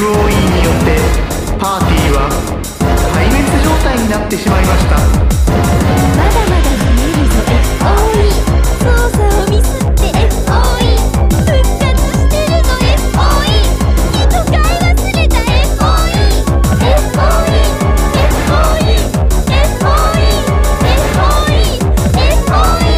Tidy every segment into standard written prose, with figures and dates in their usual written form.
FOE によってパーティーは壊滅状態になってしまいました。 まだまだ見えるぞ FOE。 操作をミスって FOE。 復活してるぞ FOE。 人買い忘れた FOE。 FOE FOE FOE FOE FOE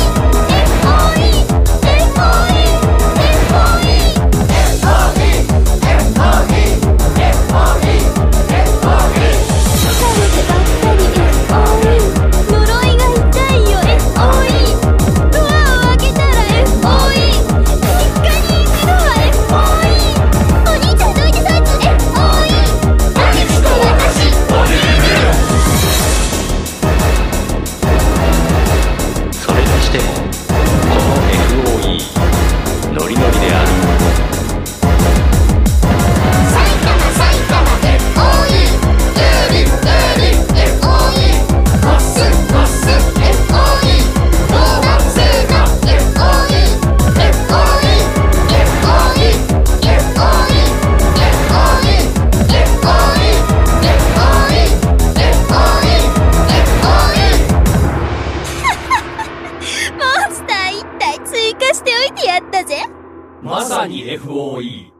まさに FOE